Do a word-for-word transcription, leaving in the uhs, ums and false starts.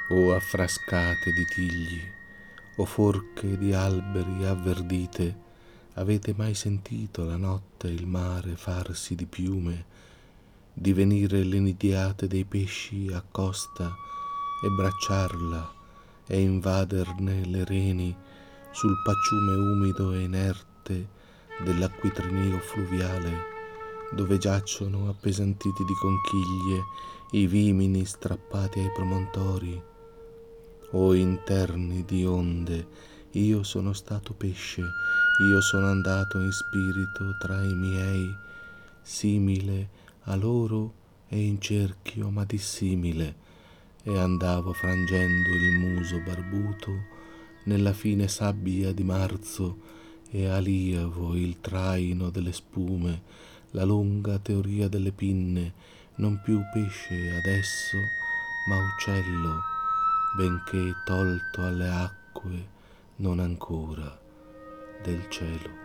o affrascate di tigli, o forche di alberi avverdite, avete mai sentito la notte il mare farsi di piume, divenire le nidiate dei pesci a costa e bracciarla e invaderne le reni sul paciume umido e inerte dell'acquitrinio fluviale, dove giacciono appesantiti di conchiglie i vimini strappati ai promontori? O interni di onde, io sono stato pesce, io sono andato in spirito tra i miei, simile a loro e in cerchio ma dissimile, e andavo frangendo il muso barbuto nella fine sabbia di marzo, e aliavo il traino delle spume, la lunga teoria delle pinne, non più pesce adesso, ma uccello, benché tolto alle acque non ancora del cielo.